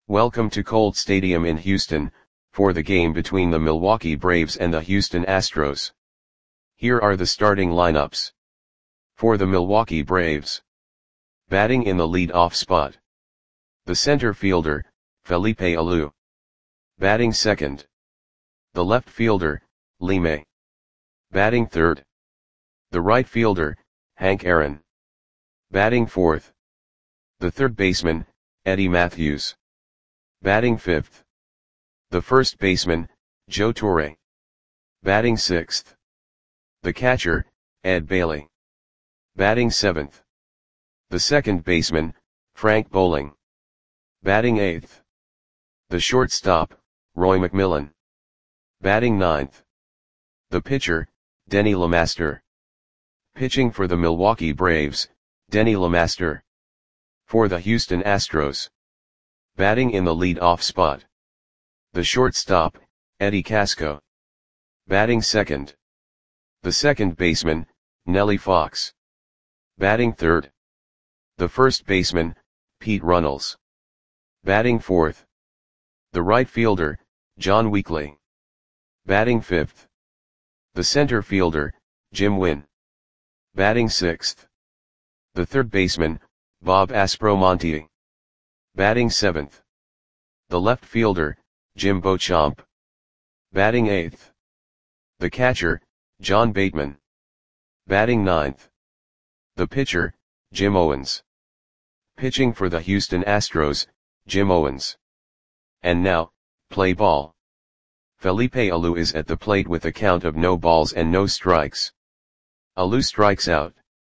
Welcome to Colt Stadium in Houston, for the game between the Milwaukee Braves and the Houston Astros. Here are the starting lineups. For the Milwaukee Braves. Batting in the lead-off spot. The center fielder, Felipe Alou. Batting second. The left fielder, Lee May. Batting third. The right fielder, Hank Aaron. Batting fourth. The third baseman, Eddie Mathews. Batting fifth. The first baseman, Joe Torre. Batting sixth. The catcher, Ed Bailey. Batting seventh. The second baseman, Frank Bowling. Batting eighth. The shortstop, Roy McMillan. Batting ninth. The pitcher, Denny LeMaster. Pitching for the Milwaukee Braves, Denny LeMaster. For the Houston Astros. Batting in the lead-off spot. The shortstop, Eddie Casco. Batting second. The second baseman, Nellie Fox. Batting third. The first baseman, Pete Runnels. Batting fourth. The right fielder, John Weekly. Batting fifth. The center fielder, Jim Wynn. Batting sixth. The third baseman, Bob Aspromonte. Batting seventh. The left fielder, Jim Beauchamp. Batting eighth. The catcher, John Bateman. Batting ninth. The pitcher, Jim Owens. Pitching for the Houston Astros, Jim Owens. And now, play ball. Felipe Alou is at the plate with a count of no balls and no strikes. Alou strikes out.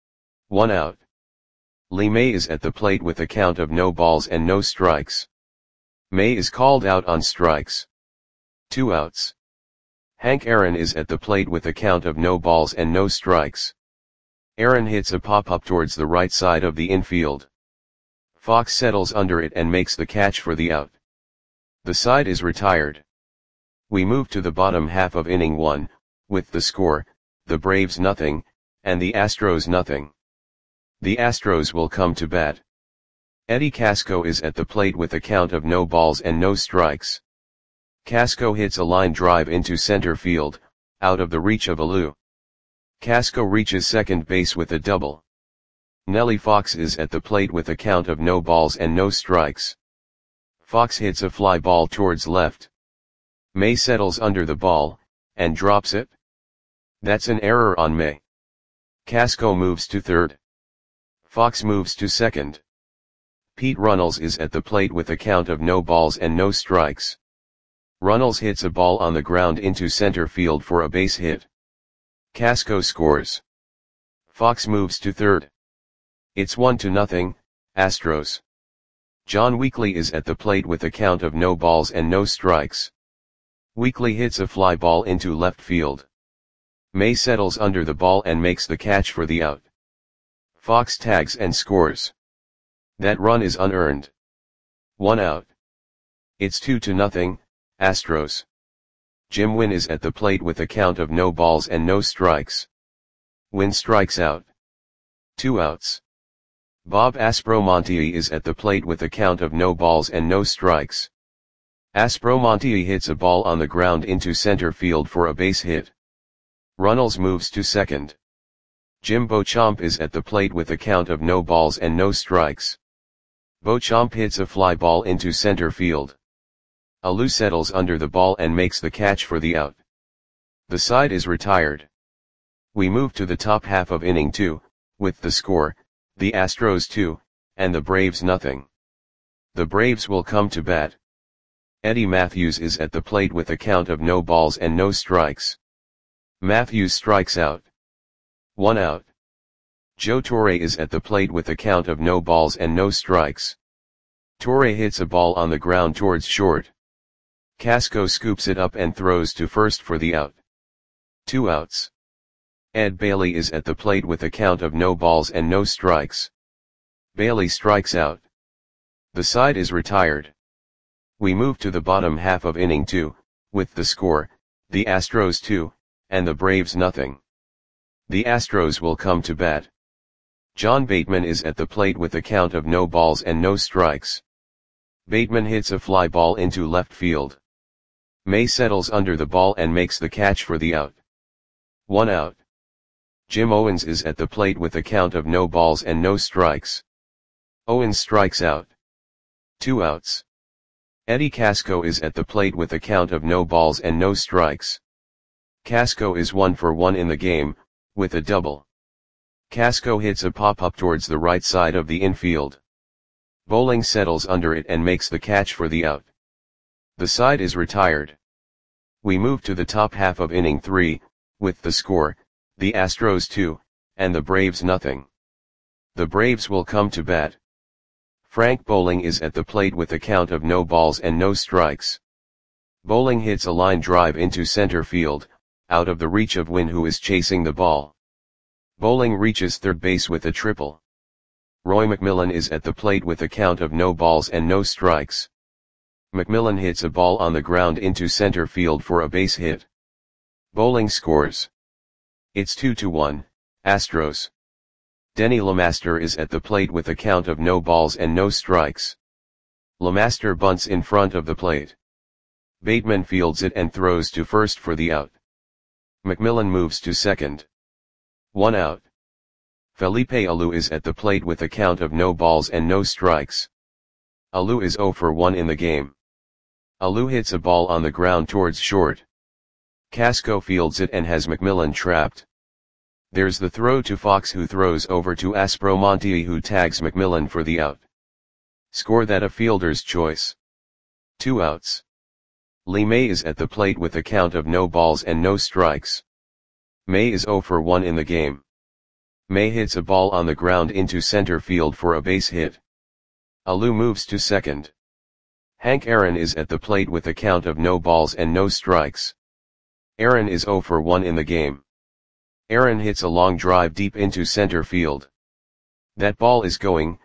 1 out. Lee May is at the plate with a count of no balls and no strikes. May is called out on strikes. 2 outs. Hank Aaron is at the plate with a count of no balls and no strikes. Aaron hits a pop-up towards the right side of the infield. Fox settles under it and makes the catch for the out. The side is retired. We move to the bottom half of inning 1, with the score, the Braves nothing, and the Astros nothing. The Astros will come to bat. Eddie Casco is at the plate with a count of no balls and no strikes. Casco hits a line drive into center field, out of the reach of Alou. Casco reaches second base with a double. Nellie Fox is at the plate with a count of no balls and no strikes. Fox hits a fly ball towards left. May settles under the ball, and drops it. That's an error on May. Casco moves to third. Fox moves to second. Pete Runnels is at the plate with a count of no balls and no strikes. Runnels hits a ball on the ground into center field for a base hit. Casco scores. Fox moves to third. It's 1-0, Astros. John Weekly is at the plate with a count of no balls and no strikes. Weekly hits a fly ball into left field. May settles under the ball and makes the catch for the out. Fox tags and scores. That run is unearned. 1 out. It's 2-0, Astros. Jim Wynn is at the plate with a count of no balls and no strikes. Wynn strikes out. 2 outs. Bob Aspromonte is at the plate with a count of no balls and no strikes. Aspromonte hits a ball on the ground into center field for a base hit. Runnels moves to second. Jim Beauchamp is at the plate with a count of no balls and no strikes. Beauchamp hits a fly ball into center field. Alou settles under the ball and makes the catch for the out. The side is retired. We move to the top half of inning 2, with the score, the Astros 2, and the Braves nothing. The Braves will come to bat. Eddie Mathews is at the plate with a count of no balls and no strikes. Mathews strikes out. 1 out. Joe Torre is at the plate with a count of no balls and no strikes. Torre hits a ball on the ground towards short. Casco scoops it up and throws to first for the out. 2 outs. Ed Bailey is at the plate with a count of no balls and no strikes. Bailey strikes out. The side is retired. We move to the bottom half of inning 2, with the score, the Astros 2, and the Braves nothing. The Astros will come to bat. John Bateman is at the plate with a count of no balls and no strikes. Bateman hits a fly ball into left field. May settles under the ball and makes the catch for the out. 1 out. Jim Owens is at the plate with a count of no balls and no strikes. Owens strikes out. 2 outs. Eddie Casco is at the plate with a count of no balls and no strikes. Casco is 1 for 1 in the game, with a double. Casco hits a pop-up towards the right side of the infield. Bowling settles under it and makes the catch for the out. The side is retired. We move to the top half of inning 3, with the score, the Astros 2, and the Braves nothing. The Braves will come to bat. Frank Bowling is at the plate with a count of no balls and no strikes. Bowling hits a line drive into center field, out of the reach of Wynn, who is chasing the ball. Bowling reaches third base with a triple. Roy McMillan is at the plate with a count of no balls and no strikes. McMillan hits a ball on the ground into center field for a base hit. Bowling scores. It's 2-1, Astros. Denny LeMaster is at the plate with a count of no balls and no strikes. LeMaster bunts in front of the plate. Bateman fields it and throws to first for the out. McMillan moves to second. 1 out. Felipe Alou is at the plate with a count of no balls and no strikes. Alou is 0 for 1 in the game. Alou hits a ball on the ground towards short. Casco fields it and has McMillan trapped. There's the throw to Fox, who throws over to Aspromonte, who tags McMillan for the out. Score that a fielder's choice. 2 outs. Lee May is at the plate with a count of no balls and no strikes. May is 0 for 1 in the game. May hits a ball on the ground into center field for a base hit. Alou moves to second. Hank Aaron is at the plate with a count of no balls and no strikes. Aaron is 0 for 1 in the game. Aaron hits a long drive deep into center field. That ball is gone.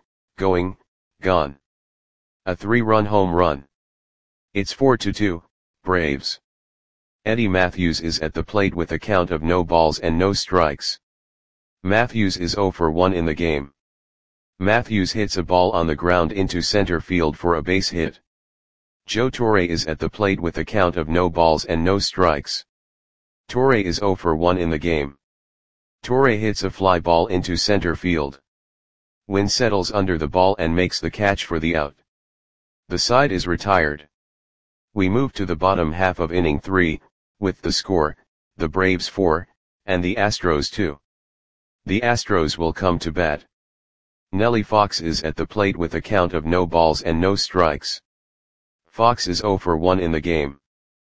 A 3-run home run. It's 4-2, Braves. Eddie Matthews is at the plate with a count of no balls and no strikes. Matthews is 0 for 1 in the game. Matthews hits a ball on the ground into center field for a base hit. Joe Torre is at the plate with a count of no balls and no strikes. Torre is 0 for 1 in the game. Torre hits a fly ball into center field. Wynn settles under the ball and makes the catch for the out. The side is retired. We move to the bottom half of inning 3, with the score, the Braves 4, and the Astros 2. The Astros will come to bat. Nellie Fox is at the plate with a count of no balls and no strikes. Fox is 0 for 1 in the game.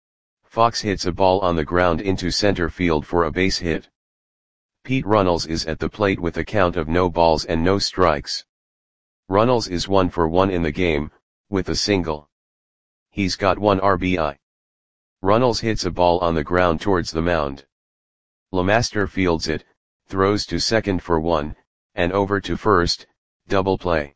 Fox hits a ball on the ground into center field for a base hit. Pete Runnels is at the plate with a count of no balls and no strikes. Runnels is 1 for 1 in the game, with a single. He's got 1 RBI. Runnels hits a ball on the ground towards the mound. LeMaster fields it, throws to second for 1, and over to first, double play.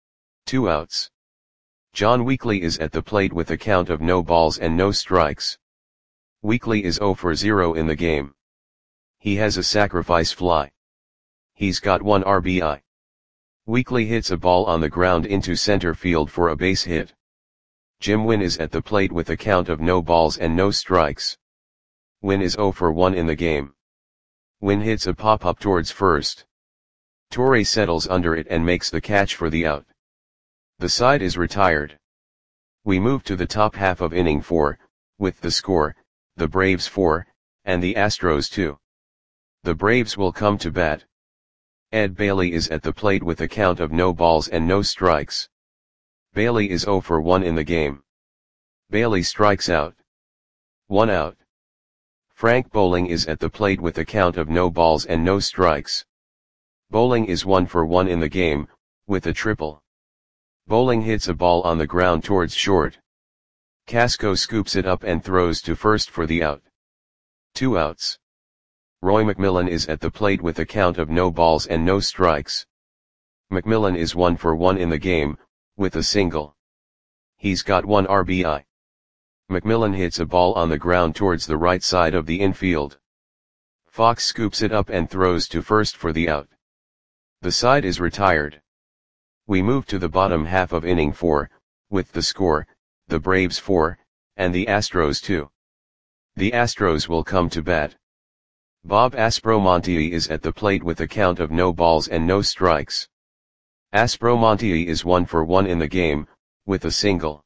2 outs. John Weekly is at the plate with a count of no balls and no strikes. Weekly is 0 for 0 in the game. He has a sacrifice fly. He's got 1 RBI. Weekly hits a ball on the ground into center field for a base hit. Jim Wynn is at the plate with a count of no balls and no strikes. Wynn is 0 for 1 in the game. Wynn hits a pop-up towards first. Torre settles under it and makes the catch for the out. The side is retired. We move to the top half of inning 4, with the score, the Braves 4, and the Astros 2. The Braves will come to bat. Ed Bailey is at the plate with a count of no balls and no strikes. Bailey is 0 for 1 in the game. Bailey strikes out. 1 out. Frank Bowling is at the plate with a count of no balls and no strikes. Bowling is 1 for 1 in the game, with a triple. Bowling hits a ball on the ground towards short. Casco scoops it up and throws to first for the out. 2 outs. Roy McMillan is at the plate with a count of no balls and no strikes. McMillan is 1 for 1 in the game, with a single. He's got 1 RBI. McMillan hits a ball on the ground towards the right side of the infield. Fox scoops it up and throws to first for the out. The side is retired. We move to the bottom half of inning 4, with the score, the Braves 4, and the Astros 2. The Astros will come to bat. Bob Aspromonte is at the plate with a count of no balls and no strikes. Aspromonte is 1 for 1 in the game, with a single.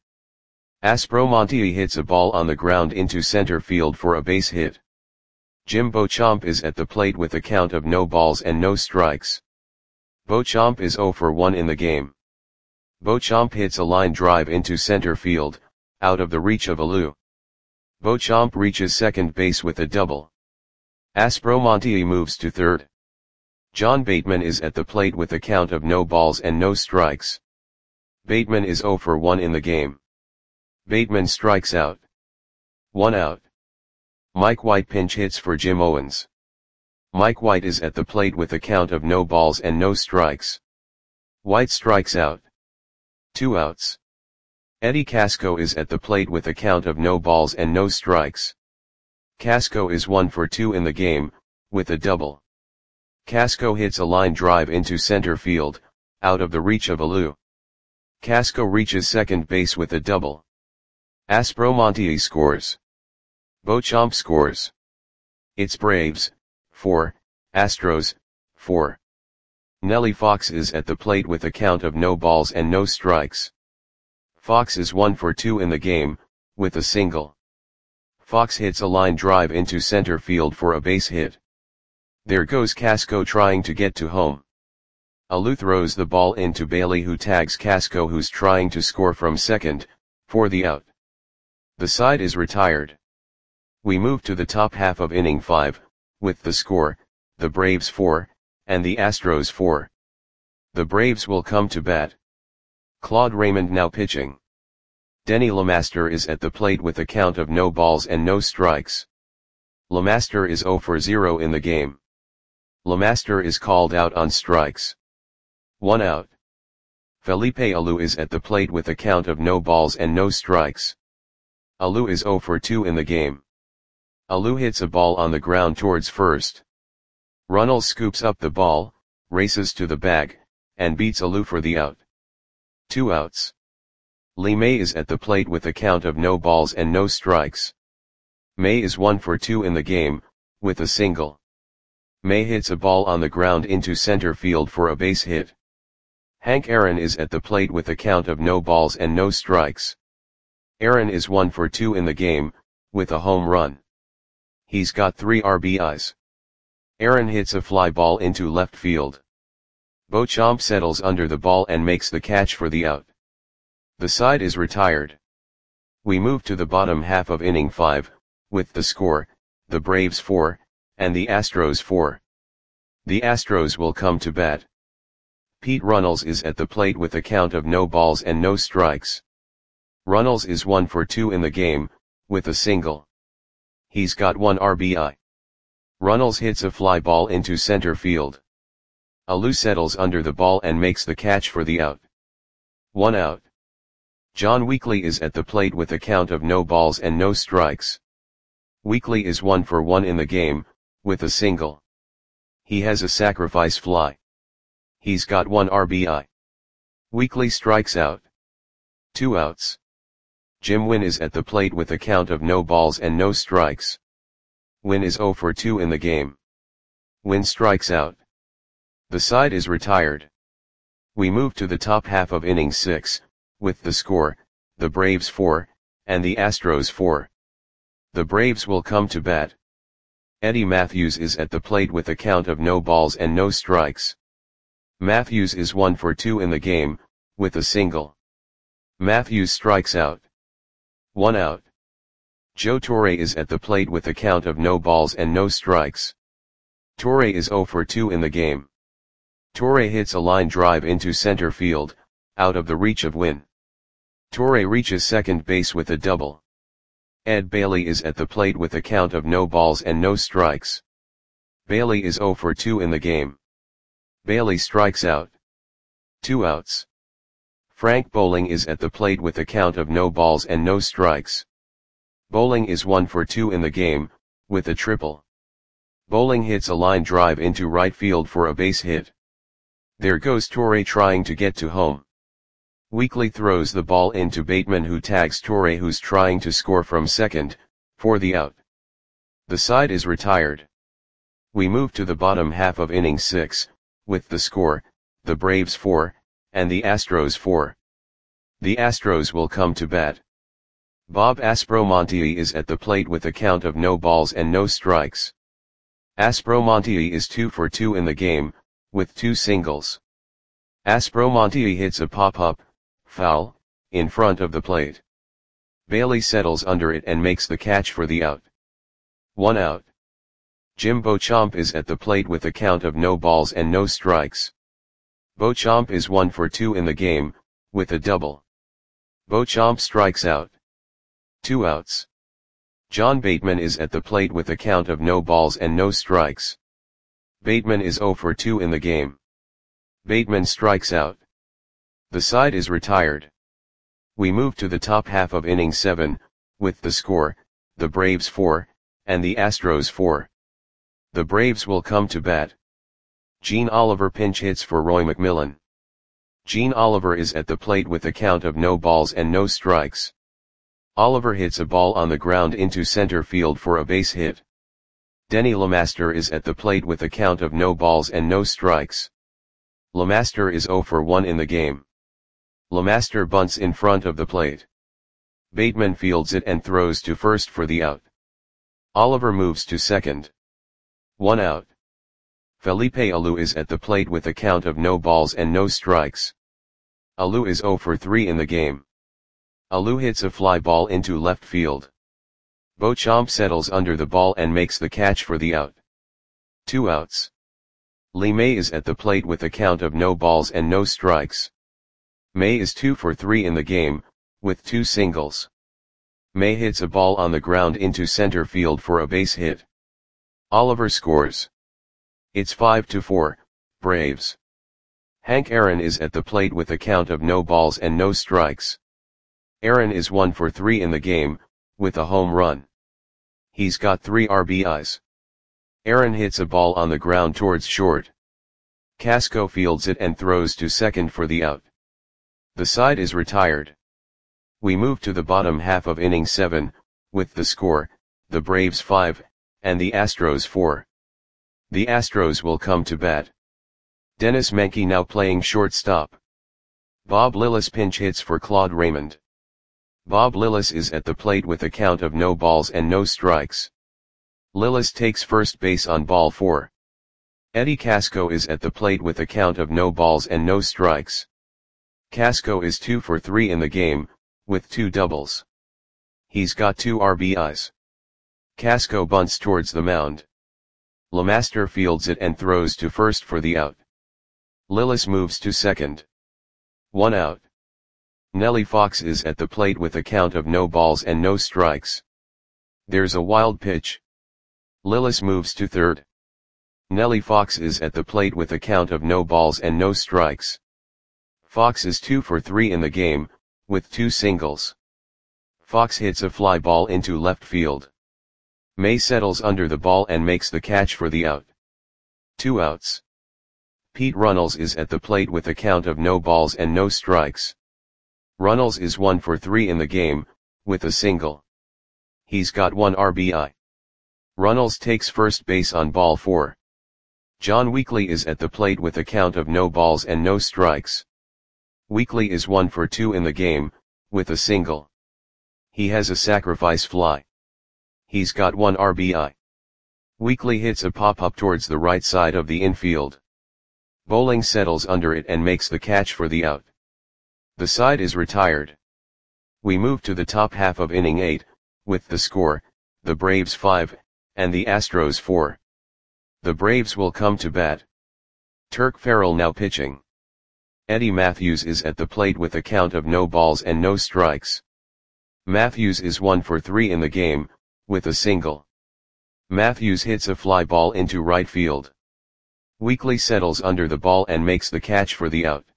Aspromonte hits a ball on the ground into center field for a base hit. Jim Beauchamp is at the plate with a count of no balls and no strikes. Beauchamp is 0 for 1 in the game. Beauchamp hits a line drive into center field, out of the reach of Alou. Beauchamp reaches second base with a double. Aspromonte moves to third. John Bateman is at the plate with a count of no balls and no strikes. Bateman is 0 for 1 in the game. Bateman strikes out. 1 out. Mike White pinch hits for Jim Owens. Mike White is at the plate with a count of no balls and no strikes. White strikes out. 2 outs. Eddie Casco is at the plate with a count of no balls and no strikes. Casco is 1 for 2 in the game, with a double. Casco hits a line drive into center field, out of the reach of Alou. Casco reaches second base with a double. Aspromonte scores. Beauchamp scores. It's Braves, 4, Astros, 4. Nellie Fox is at the plate with a count of no balls and no strikes. Fox is 1 for 2 in the game, with a single. Fox hits a line drive into center field for a base hit. There goes Casco trying to get to home. Alou throws the ball into Bailey, who tags Casco, who's trying to score from second, for the out. The side is retired. We move to the top half of inning 5, with the score, the Braves 4, and the Astros 4. The Braves will come to bat. Claude Raymond now pitching. Denny LeMaster is at the plate with a count of no balls and no strikes. LeMaster is 0 for 0 in the game. LeMaster is called out on strikes. 1 out. Felipe Alou is at the plate with a count of no balls and no strikes. Alou is 0 for 2 in the game. Alou hits a ball on the ground towards first. Runnels scoops up the ball, races to the bag, and beats Alou for the out. 2 outs. Lee May is at the plate with a count of no balls and no strikes. May is 1 for 2 in the game, with a single. May hits a ball on the ground into center field for a base hit. Hank Aaron is at the plate with a count of no balls and no strikes. Aaron is 1 for 2 in the game, with a home run. He's got 3 RBIs. Aaron hits a fly ball into left field. Beauchamp settles under the ball and makes the catch for the out. The side is retired. We move to the bottom half of inning 5, with the score, the Braves 4, and the Astros 4. The Astros will come to bat. Pete Runnels is at the plate with a count of no balls and no strikes. Runnels is 1 for 2 in the game, with a single. He's got 1 RBI. Runnels hits a fly ball into center field. Alou settles under the ball and makes the catch for the out. 1 out. John Weekly is at the plate with a count of no balls and no strikes. Weekly is 1 for 1 in the game, with a single. He has a sacrifice fly. He's got 1 RBI. Weekly strikes out. 2 outs. Jim Wynn is at the plate with a count of no balls and no strikes. Wynn is 0 for 2 in the game. Wynn strikes out. The side is retired. We move to the top half of inning 6, with the score, the Braves 4, and the Astros 4. The Braves will come to bat. Eddie Matthews is at the plate with a count of no balls and no strikes. Matthews is 1 for 2 in the game, with a single. Matthews strikes out. 1 out. Joe Torre is at the plate with a count of no balls and no strikes. Torre is 0 for 2 in the game. Torre hits a line drive into center field, out of the reach of Wynn. Torre reaches second base with a double. Ed Bailey is at the plate with a count of no balls and no strikes. Bailey is 0 for 2 in the game. Bailey strikes out. 2 outs. Frank Bowling is at the plate with a count of no balls and no strikes. Bowling is 1 for 2 in the game, with a triple. Bowling hits a line drive into right field for a base hit. There goes Torre trying to get to home. Weekly throws the ball into Bateman, who tags Torre, who's trying to score from second, for the out. The side is retired. We move to the bottom half of inning 6, with the score, the Braves 4, and the Astros 4. The Astros will come to bat. Bob Aspromonte is at the plate with a count of no balls and no strikes. Aspromonte is 2 for 2 in the game, with 2 singles. Aspromonte hits a pop-up, foul, in front of the plate. Bailey settles under it and makes the catch for the out. 1 out. Jim Beauchamp is at the plate with a count of no balls and no strikes. Beauchamp is 1 for 2 in the game, with a double. Beauchamp strikes out. 2 outs. John Bateman is at the plate with a count of no balls and no strikes. Bateman is 0 for 2 in the game. Bateman strikes out. The side is retired. We move to the top half of inning 7, with the score, the Braves 4, and the Astros 4. The Braves will come to bat. Gene Oliver pinch hits for Roy McMillan. Gene Oliver is at the plate with a count of no balls and no strikes. Oliver hits a ball on the ground into center field for a base hit. Denny LeMaster is at the plate with a count of no balls and no strikes. LeMaster is 0 for 1 in the game. LeMaster bunts in front of the plate. Bateman fields it and throws to first for the out. Oliver moves to second. 1 out. Felipe Alou is at the plate with a count of no balls and no strikes. Alou is 0 for 3 in the game. Alou hits a fly ball into left field. Beauchamp settles under the ball and makes the catch for the out. 2 outs. Lee May is at the plate with a count of no balls and no strikes. May is 2 for 3 in the game, with 2 singles. May hits a ball on the ground into center field for a base hit. Oliver scores. It's 5-4, Braves. Hank Aaron is at the plate with a count of no balls and no strikes. Aaron is 1 for 3 in the game, with a home run. He's got 3 RBIs. Aaron hits a ball on the ground towards short. Casco fields it and throws to second for the out. The side is retired. We move to the bottom half of inning 7, with the score, the Braves 5, and the Astros 4. The Astros will come to bat. Dennis Menke now playing shortstop. Bob Lillis pinch hits for Claude Raymond. Bob Lillis is at the plate with a count of no balls and no strikes. Lillis takes first base on ball 4. Eddie Casco is at the plate with a count of no balls and no strikes. Casco is 2 for 3 in the game, with 2 doubles. He's got 2 RBIs. Casco bunts towards the mound. LeMaster fields it and throws to first for the out. Lillis moves to second. 1 out. Nellie Fox is at the plate with a count of no balls and no strikes. There's a wild pitch. Lillis moves to third. Nellie Fox is at the plate with a count of no balls and no strikes. Fox is 2 for 3 in the game, with 2 singles. Fox hits a fly ball into left field. May settles under the ball and makes the catch for the out. 2 outs. Pete Runnels is at the plate with a count of no balls and no strikes. Runnels is 1 for 3 in the game, with a single. He's got 1 RBI. Runnels takes first base on ball 4. John Weekly is at the plate with a count of no balls and no strikes. Weekly is 1 for 2 in the game, with a single. He has a sacrifice fly. He's got 1 RBI. Weekly hits a pop-up towards the right side of the infield. Bowling settles under it and makes the catch for the out. The side is retired. We move to the top half of inning 8, with the score, the Braves 5, and the Astros 4. The Braves will come to bat. Turk Farrell now pitching. Eddie Matthews is at the plate with a count of no balls and no strikes. Matthews is 1 for 3 in the game, with a single. Matthews hits a fly ball into right field. Weekly settles under the ball and makes the catch for the out.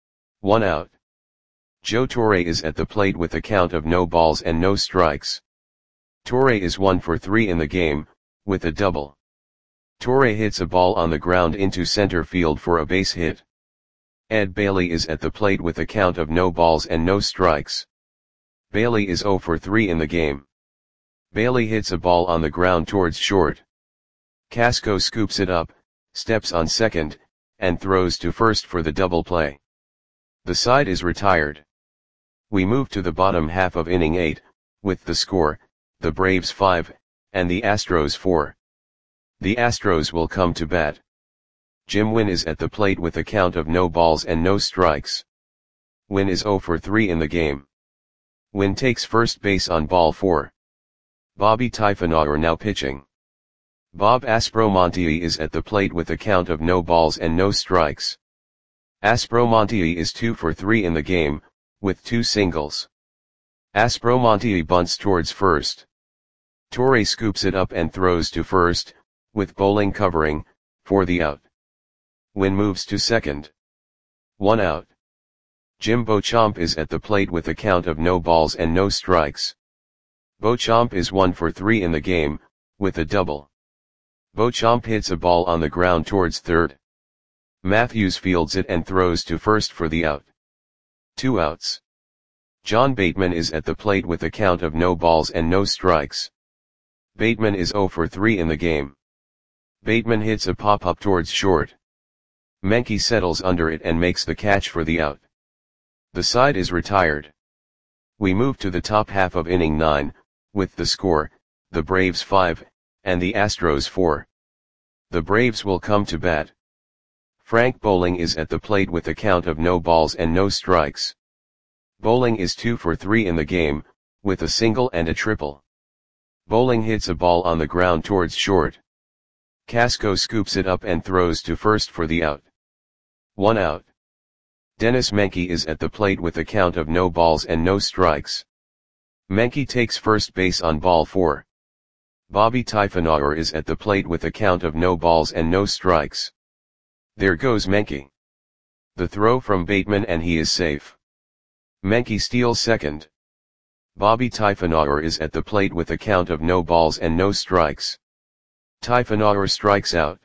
1 out. Joe Torre is at the plate with a count of no balls and no strikes. Torre is 1 for 3 in the game, with a double. Torre hits a ball on the ground into center field for a base hit. Ed Bailey is at the plate with a count of no balls and no strikes. Bailey is 0 for 3 in the game. Bailey hits a ball on the ground towards short. Casco scoops it up, steps on second, and throws to first for the double play. The side is retired. We move to the bottom half of inning 8, with the score, the Braves 5, and the Astros 4. The Astros will come to bat. Jim Wynn is at the plate with a count of no balls and no strikes. Wynn is 0 for 3 in the game. Wynn takes first base on ball 4. Bobby Typhonauer now pitching. Bob Aspromonte is at the plate with a count of no balls and no strikes. Aspromonte is 2 for 3 in the game, with 2 singles. Aspromonte bunts towards first. Torre scoops it up and throws to first, with Bowling covering, for the out. Wynn moves to second. 1 out. Jim Beauchamp is at the plate with a count of no balls and no strikes. Beauchamp is 1 for 3 in the game, with a double. Beauchamp hits a ball on the ground towards third. Matthews fields it and throws to first for the out. 2 outs. John Bateman is at the plate with a count of no balls and no strikes. Bateman is 0 for 3 in the game. Bateman hits a pop-up towards short. Menke settles under it and makes the catch for the out. The side is retired. We move to the top half of inning 9, with the score, the Braves 5, and the Astros 4. The Braves will come to bat. Frank Bowling is at the plate with a count of no balls and no strikes. Bowling is 2 for 3 in the game, with a single and a triple. Bowling hits a ball on the ground towards short. Casco scoops it up and throws to first for the out. 1 out. Dennis Menke is at the plate with a count of no balls and no strikes. Menke takes first base on ball 4. Bobby Typhonauer is at the plate with a count of no balls and no strikes. There goes Menke. The throw from Bateman and he is safe. Menke steals second. Bobby Typhonauer is at the plate with a count of no balls and no strikes. Typhonauer strikes out.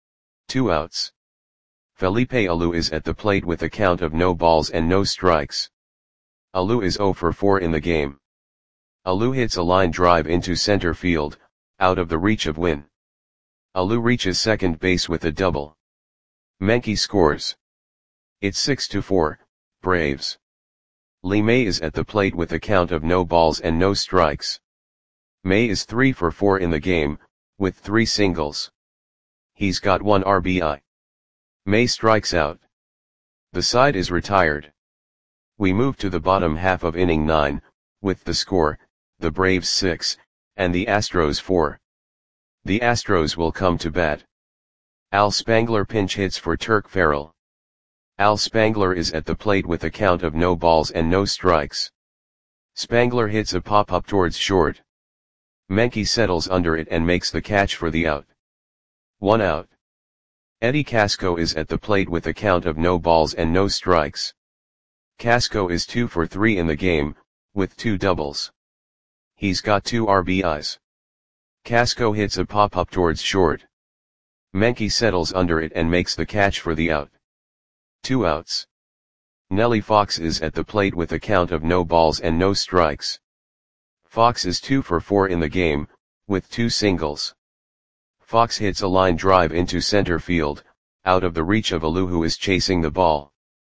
2 outs. Felipe Alou is at the plate with a count of no balls and no strikes. Alou is 0 for 4 in the game. Alou hits a line drive into center field, out of the reach of Wynn. Alou reaches second base with a double. Menke scores. It's 6-4, Braves. Lee May is at the plate with a count of no balls and no strikes. May is 3 for 4 in the game, with 3 singles. He's got 1 RBI. May strikes out. The side is retired. We move to the bottom half of inning 9, with the score, the Braves 6, and the Astros 4. The Astros will come to bat. Al Spangler pinch hits for Turk Farrell. Al Spangler is at the plate with a count of no balls and no strikes. Spangler hits a pop-up towards short. Menke settles under it and makes the catch for the out. 1 out. Eddie Casco is at the plate with a count of no balls and no strikes. Casco is 2 for 3 in the game, with 2 doubles. He's got 2 RBIs. Casco hits a pop-up towards short. Menke settles under it and makes the catch for the out. 2 outs. Nellie Fox is at the plate with a count of no balls and no strikes. Fox is 2 for 4 in the game, with 2 singles. Fox hits a line drive into center field, out of the reach of Alou who is chasing the ball.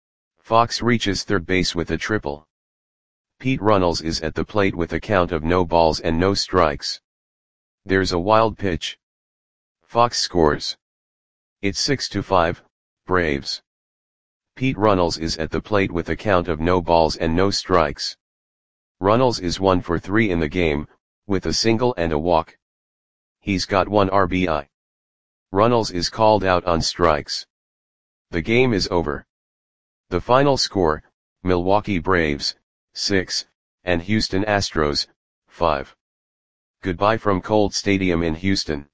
Fox reaches third base with a triple. Pete Runnels is at the plate with a count of no balls and no strikes. There's a wild pitch. Fox scores. It's 6-5, Braves. Pete Runnels is at the plate with a count of no balls and no strikes. Runnels is 1 for 3 in the game, with a single and a walk. He's got 1 RBI. Runnels is called out on strikes. The game is over. The final score, Milwaukee Braves, 6, and Houston Astros, 5. Goodbye from Colt Stadium in Houston.